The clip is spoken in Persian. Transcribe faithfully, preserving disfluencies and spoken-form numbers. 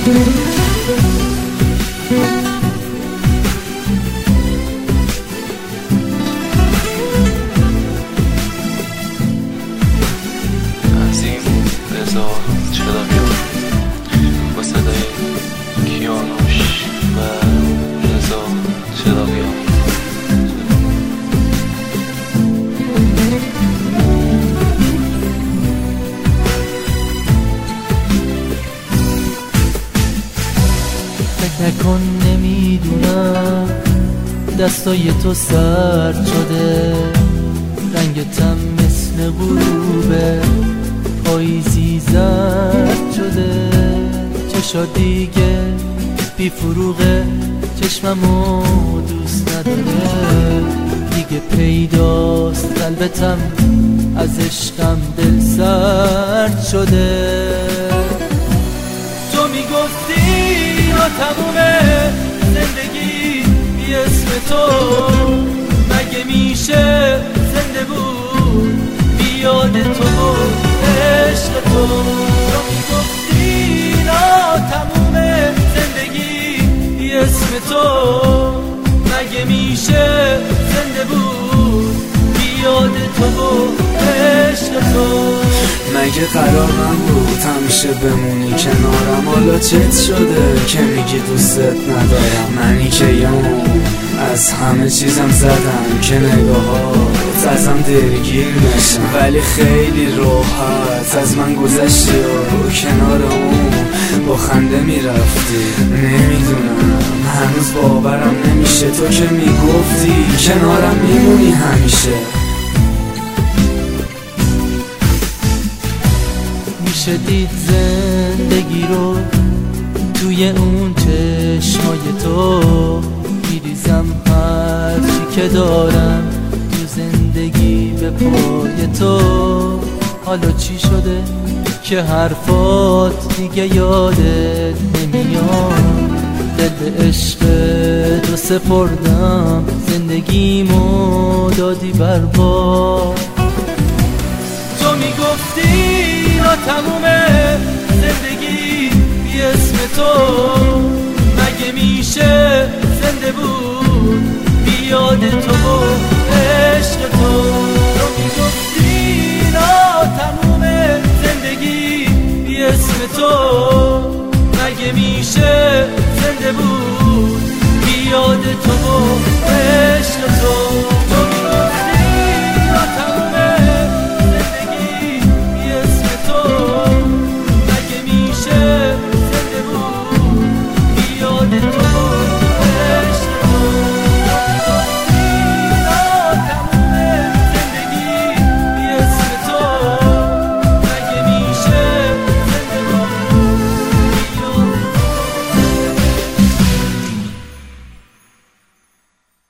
نکن نمیدونم دستای تو سرد شده، رنگتم مثل غروبه پاییزی زرد شده، چشا دیگه بی فروغه چشممو دوست نداره، دیگه پیداست قلبتم از عشقم دل سرد شده. تو میگفتی تمومه زندگی بی اسم تو، مگه میشه زنده بود بی یاد تو و عشق تو. تو میگفتی نا تمومه زندگی بی اسم تو، مگه میشه زنده بود بی یاد تو و عشق تو. مگه قرار من بود همیشه بمونی کنارم، حالا چت شده که میگی دوستت ندارم؟ منی که یام از همه چیزم زدم که نگاهات ازم درگیر نشم، ولی خیلی راحت از من گذشتی و کنار اون با خنده میرفتی. نمیدونم هنوز باورم نمیشه تو که میگفتی کنارم میمونی همیشه. میشه دید زندگی رو توی اون چشمای تو، میریزم هرچی که دارم تو زندگی به پای تو. حالا چی شده که حرفات دیگه یادت نمیاد؟ دل به عشق تو سپردم زندگیمو دادی برباد. تو میگفتی تمومه زندگی بی اسم تو، مگه میشه زنده بود بی یاد تو